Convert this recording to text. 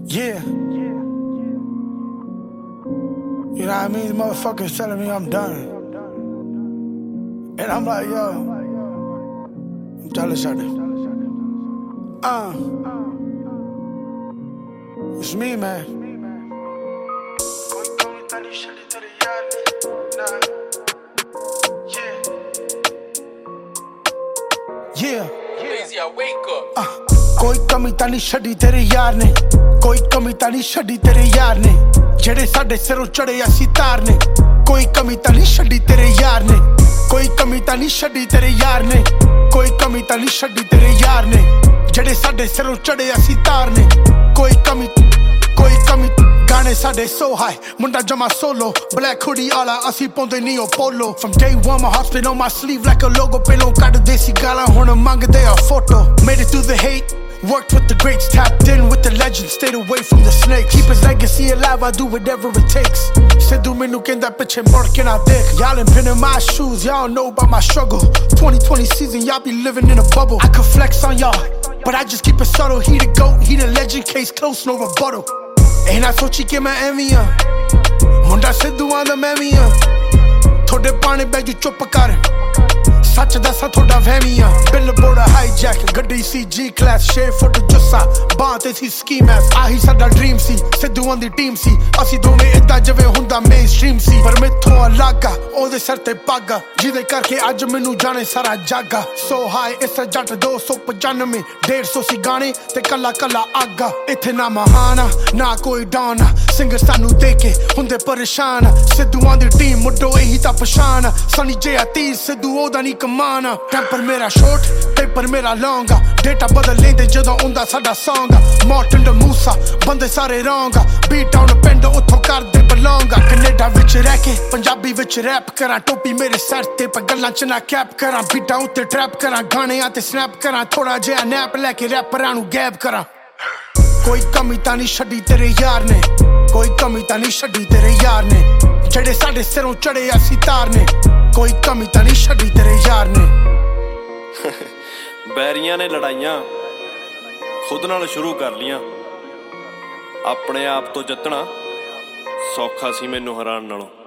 Yeah. You know what I mean? Motherfuckers telling me I'm done. And I'm like, yo, I'm jealous of them. It's me, man. Yeah. Lazy, I wake up. कोई कमी तां नहीं छड़ी तेरे यार ने, कोई कमी तां नहीं छड़ी तेरे यार ने, जेड़े साडे सिरों चढ़े असी तार ने, कोई कमी तां नहीं छड़ी तेरे यार ने, कोई कमी तां नहीं छड़ी तेरे यार ने, कोई कमी तां नहीं छड़ी तेरे यार ने, जेड़े साडे सिरों चढ़े असी तार ने, कोई कमी गाने साडे so high, मुंडा जमा solo, black hoodie आला असी पौंदे नीओ polo. From day one my heart's been on my sleeve like a logo, पेलों कट देसी गालां हुण मंगदे आ photo. Made it through the hate, worked with the greats, tapped in with the legends, stayed away from the snakes. Keep his legacy alive, I do whatever it takes. Sidhu menu kenda piche mord ke na dekh. Y'all ain't been in my shoes, y'all know about my struggle. 2020 season, y'all be living in a bubble. I could flex on y'all, but I just keep it subtle. He the GOAT, he the legend, case close, no rebuttal. Ain't I सोची कि मैं एवी हां, मुंडा सिद्धूआं दा मैं we हां, थोड़े पाने बैजू चुप कर, सच दसा थोड़ा वहमी हां. Billboard hijack, गड्डी सी G class, 6 फुट जुस्सा, बां ते सी ski mask, आही साडा ड्रीम सी, सिद्धूआं दी टीम सी, असी दोवें इदां जिवें हुंदा mainstream सी, पर मैथों अलग आ, ओहदे सिर ते पग आ, जिहदे करके अज मैनू जाने सारा जग आ. So high, इस जट 295, 150 सी गाने ते कल्ला कल्ला अग आ. इत्थे ना महान आ, ना कोई डॉन आ, सिंगर सानू देके हुंदे परेशान आ. सिद्धूआं दी टीम मुड्डो एही तां पछान आ, सनी जे तीर सिद्धू ओहदा नी कमान आ. टेंपर मेरा शॉर्ट, पेपर मेरा लॉन्ग आ, डेटा बदल लेंदे जदों हुंदा साडा सॉन्ग आ. मार्टिन द मूसा, बंदे सारे रॉन्ग आ, बीट डाउन पिंड उत्थों करदे बिलोंग आ. कनेडा विच रह के पंजाबी विच रैप करां, टोपी मेरे सर ते पर गल्लां च ना कैप करां, बीटां उत्ते ट्रैप करां, गाणियां ते स्नैप करां, थोड़ा जिहा नैप लैके रैपरां नू गैप करां. कोई कमी तां नहीं छड्डी तेरे यार ने, कोई कमी तां नहीं छड्डी तेरे यार ने, जेड़े साडे सिरों चढ़े असी तार ने, कोई कमी तां नहीं छड्डी तेरे यार ने. बैरियां ने लड़ाइयां खुद नाल शुरू कर लियां, अपने आप तो जितना सौखा सी मैनू हरान नालों.